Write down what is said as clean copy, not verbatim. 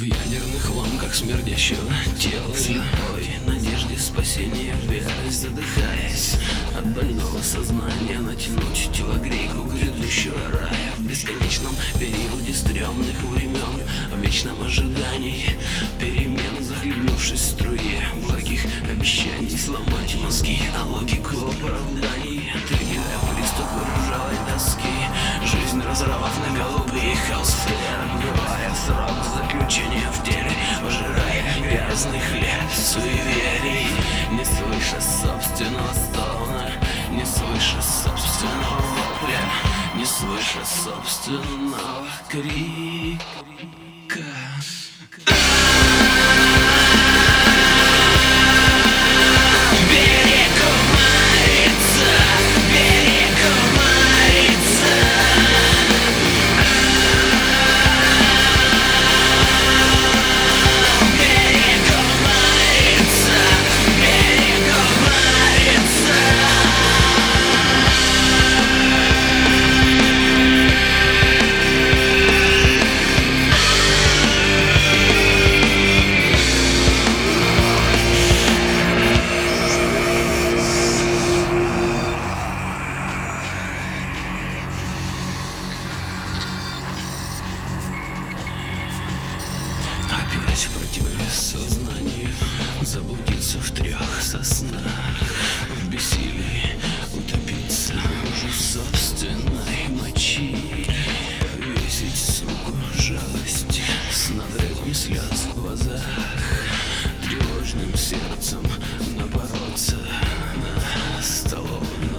ядерных ломках смердящего тела, слепой надежде спасения, в ярость задыхаясь от больного сознания, натянуть телогрейку грядущего рая в бесконечном периоде стрёмных времен, в вечном ожидании перемен, захлебнувшись в струе благих обещаний, сломать мозги на логику оправданий, отвергая приступы ржавой доски, жизнь разорвав на голубые холсты, отбывая срок заключения в теле, пожирая грязный хлеб суеверий, не слыша собственного стона, не слыша собственного вопля, не слыша собственного крика. Опять противовес сознанию, заблудиться в трех соснах, в бессилии утопиться уже в собственной мочи, весить суку жалости с надрывом слез в глазах, тревожным сердцем напороться на столовую